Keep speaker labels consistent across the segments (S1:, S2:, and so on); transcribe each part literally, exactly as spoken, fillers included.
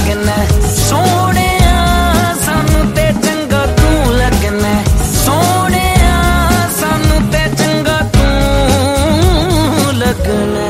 S1: लगना सोने सानू ते चंगा तू लगना सोने सानू ते चंगा तू लगना।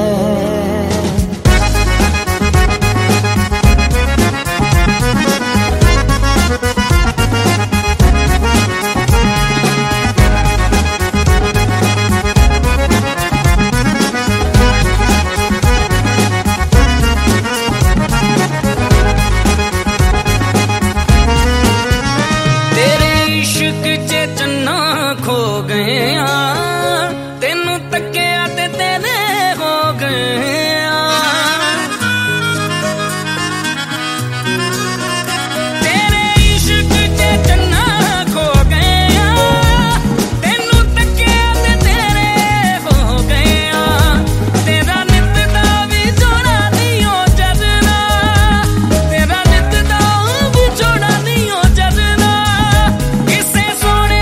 S1: खो गए तेनू तकिया ते तेरे हो गए तेरे इश्क च चन्ना खो गए तेनू तकिया ते तेरे हो गए तेरा नित दा भी जोड़ा नहीं हो जजना तेरा नित दा भी जोड़ा नहीं हो जजना किसे सोने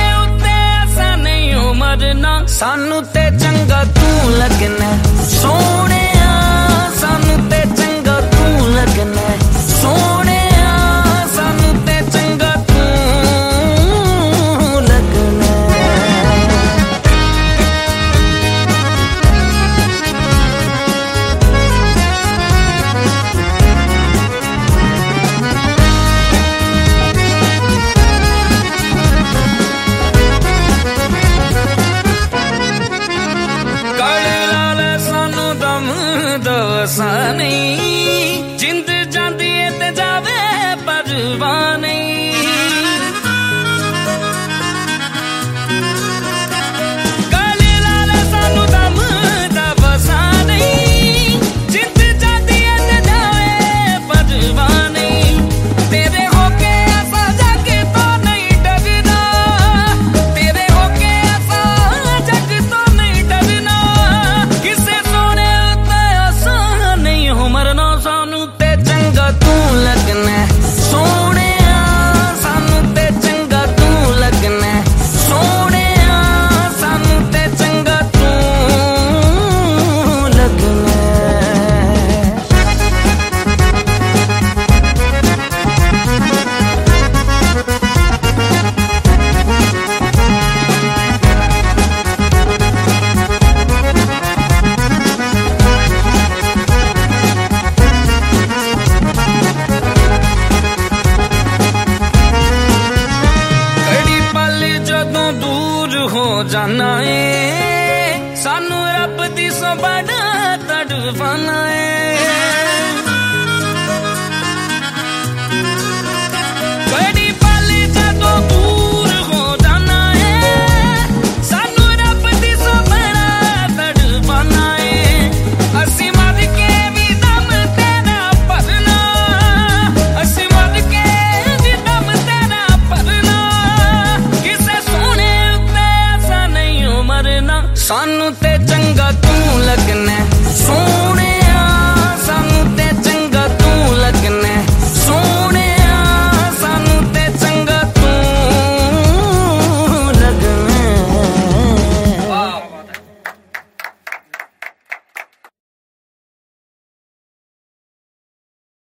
S1: सानू ते चंगा तू लगना सोने सानू ते चंगा तू लगना सोने सानू ते चंगा तू लगना। नहीं जिंद जाती है ते जावे परवाह नहीं काले लाल सानू दम दा बसा नहीं जिंद जाती है ते जावे परवाह नहीं तेरे होके ऐसा जग तो नहीं डरना तेरे होके ऐसा जग तो नहीं डरना किसे सोने मरना सानू ते चंगा तू लगना सोने सानू ते चंगा तू लगना सोने सानू ते चंगा तू लगना। हो जाना है सानू रब दी सो बड़ा तड़फना है बड़ी पल जदों दूर हो जाना है सानू रब दी सो बड़ा तड़फना है असी मर के भी दम तेरा भरना असी मर के भी दम तेरा भरना किसे सोने मरना सानू ते चंगा तू लगना सोने